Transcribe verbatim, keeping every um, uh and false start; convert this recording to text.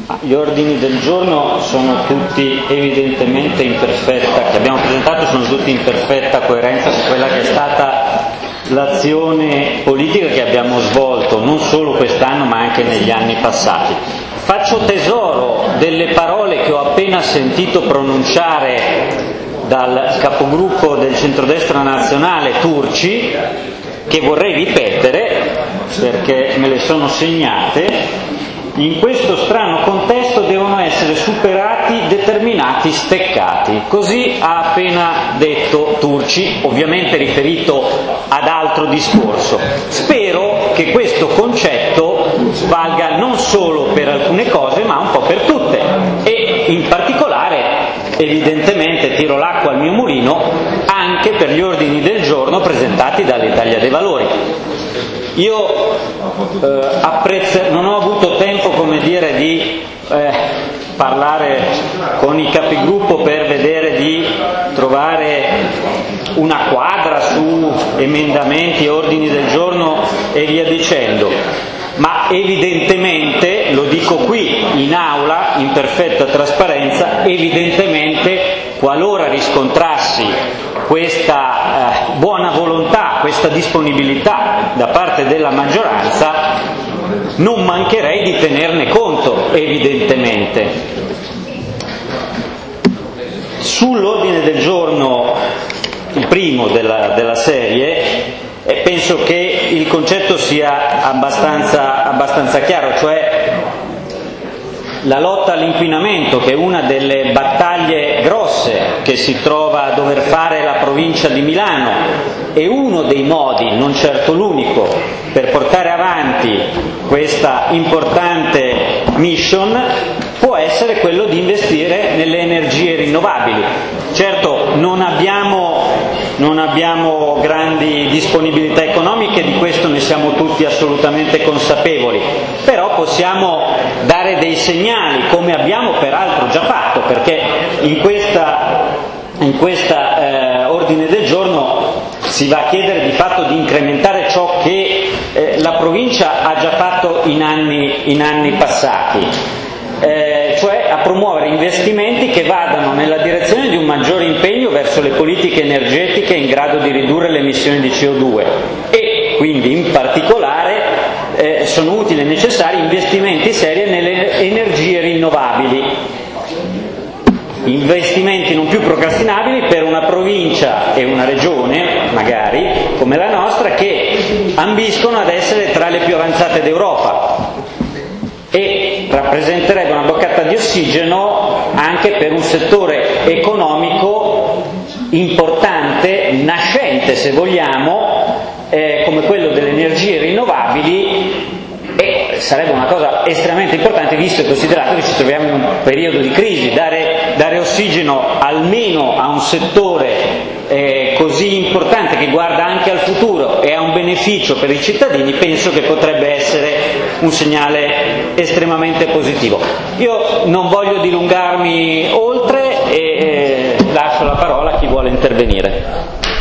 Gli ordini del giorno sono tutti evidentemente in perfetta, che abbiamo presentato sono tutti in perfetta coerenza con quella che è stata l'azione politica che abbiamo svolto non solo quest'anno ma anche negli anni passati. Faccio tesoro delle parole che ho appena sentito pronunciare dal capogruppo del centrodestra nazionale Turci, che vorrei ripetere perché me le sono segnate. In questo strano contesto devono essere superati determinati steccati. Così ha appena detto Turci, ovviamente riferito ad altro discorso. Spero che questo concetto valga non solo per alcune cose, ma un po' per tutte. E in particolare, evidentemente, tiro l'acqua al mio mulino anche per gli ordini del giorno presentati dall'Italia dei Valori. Io eh, apprezzo, non ho avuto tempo, come dire, di eh, parlare con i capigruppo per vedere di trovare una quadra su emendamenti, ordini del giorno e via dicendo, ma evidentemente, lo dico qui in aula, in perfetta trasparenza, evidentemente qualora riscontrassi questa eh, buona volontà, questa disponibilità da parte della maggioranza, non mancherei di tenerne conto, evidentemente. Sull'ordine del giorno, il primo della, della serie, eh, penso che il concetto sia abbastanza, abbastanza chiaro, cioè la lotta all'inquinamento, che è una delle battaglie grosse che si trova a dover fare la provincia di Milano, è uno dei modi, non certo l'unico, per portare avanti questa importante mission, può essere quello di investire nelle energie rinnovabili. Certo, non abbiamo, non abbiamo grandi disponibilità economiche, di questo ne siamo tutti assolutamente consapevoli, però possiamo dare dei segnali, come abbiamo peraltro già fatto, perché in questa, in questa eh, ordine del giorno si va a chiedere di fatto di incrementare ciò che eh, la provincia ha già fatto in anni, in anni passati, eh, cioè a promuovere investimenti che vadano nella direzione di un maggiore impegno verso le politiche energetiche in grado di ridurre le emissioni di C O due e quindi in particolare eh, sono utili e necessari investimenti seri nelle energie rinnovabili, investimenti non più procrastinabili per una provincia e una regione, magari, come la nostra, che ambiscono ad essere tra le più avanzate d'Europa e rappresenterebbe una boccata di ossigeno anche per un settore economico importante, nascente se vogliamo, eh, come quello delle energie rinnovabili. E sarebbe una cosa estremamente importante, visto e considerato che ci troviamo in un periodo di crisi. Dare, dare ossigeno almeno a un settore eh, così importante, che guarda anche al futuro e ha un beneficio per i cittadini, penso che potrebbe essere un segnale estremamente positivo. Io non voglio dilungarmi oltre e eh, lascio la parola a chi vuole intervenire.